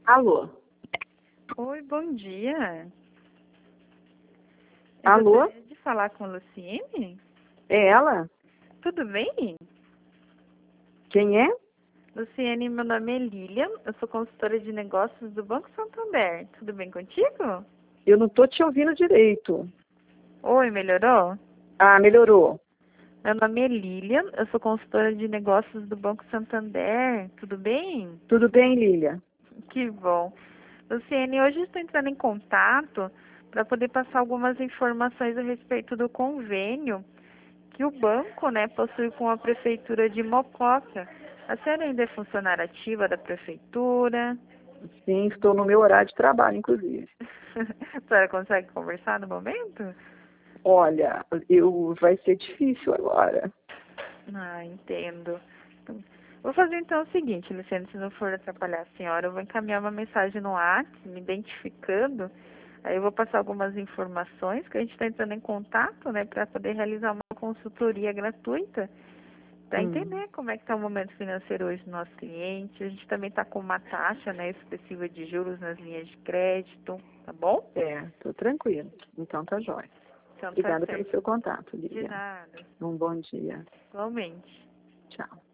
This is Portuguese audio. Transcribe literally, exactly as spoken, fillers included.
Alô? Oi, bom dia. Eu Alô? gostaria de falar com a Luciene. É ela? Tudo bem? Quem é? Luciene, meu nome é Lilian. Eu sou consultora de negócios do Banco Santander. Tudo bem contigo? Eu não tô te ouvindo direito. Oi, melhorou? Ah, melhorou. Meu nome é Lilian. Eu sou consultora de negócios do Banco Santander. Tudo bem? Tudo bem, Lília? Que bom. Luciene, hoje estou entrando em contato para poder passar algumas informações a respeito do convênio que o banco, né, possui com a prefeitura de Mococa. A senhora ainda é funcionária ativa da prefeitura? Sim, estou no meu horário de trabalho, inclusive. A senhora consegue conversar no momento? Olha, eu vai ser difícil agora. Ah, entendo. Vou fazer então o seguinte, Luciana, se não for atrapalhar a senhora, eu vou encaminhar uma mensagem no WhatsApp, me identificando. Aí eu vou passar algumas informações que a gente está entrando em contato, né, para poder realizar uma consultoria gratuita, para Hum. entender como é que está o momento financeiro hoje do nosso cliente. A gente também está com uma taxa, né, expressiva de juros nas linhas de crédito, tá bom? É, tô tranquilo. Então tá jóia. Então tá Obrigada pelo certo. seu contato, De Lília. nada. Um bom dia. Igualmente. Tchau.